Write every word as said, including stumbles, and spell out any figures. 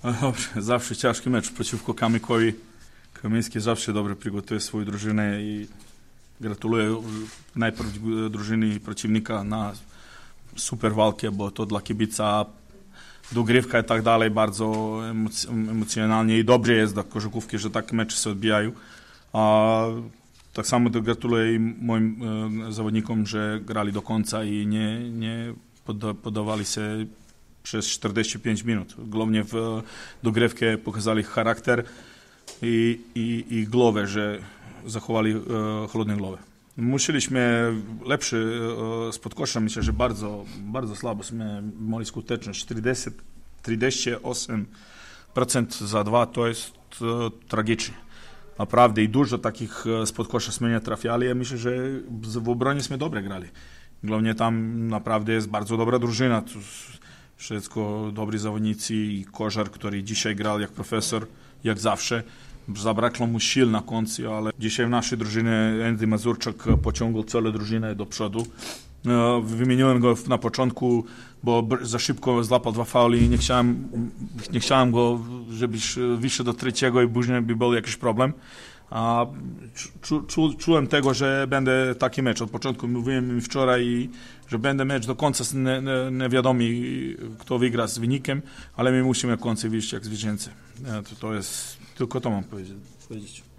Dobrze, zawsze ciężki mecz przeciwko Kamykowi. Kamyński zawsze dobrze przygotuje swoją drużynę i gratuluję najpierw drużyny przeciwnika na super walkę, bo to dla kibica dogrywka i tak dalej bardzo emoc- emocjonalnie i dobrze jest dla koszykówki, że takie mecze się odbijają. A tak samo to gratuluję moim e, zawodnikom, że grali do końca i nie, nie pod, podawali się przez czterdzieści pięć minut. Głównie w dogrywkę pokazali charakter i, i, i głowę, że zachowali e, chłodną głowę. Musieliśmy lepszy e, spod kosza, myślę, że bardzo, bardzo słabo jsme mieli skuteczność. czterdzieści trzydzieści osiem procent za dwa to jest e, tragicznie. Naprawdę i dużo takich spod kosza sme nie trafiali. Ja myślę, że w obronie sme dobre grali. Głównie tam naprawdę jest bardzo dobra drużyna. Tu wszystko dobrzy zawodnicy i Kożar, który dzisiaj grał jak profesor, jak zawsze. Zabrakło mu sił na końcu, ale dzisiaj w naszej drużynie Andy Mazurczak pociągnął całą drużynę do przodu. Wymieniłem go na początku, bo za szybko złapał dwa fauli i nie chciałem, nie chciałem go, żebyś wyszedł do trzeciego i później by był jakiś problem. A czu, czu, czułem tego, że będę taki mecz. Od początku mówiłem mi wczoraj, że będę mecz do końca, nie, nie, nie wiadomo kto wygra z wynikiem, ale my musimy w końcu wyjść jak zwycięzcy. To, to jest, tylko to mam powiedzieć.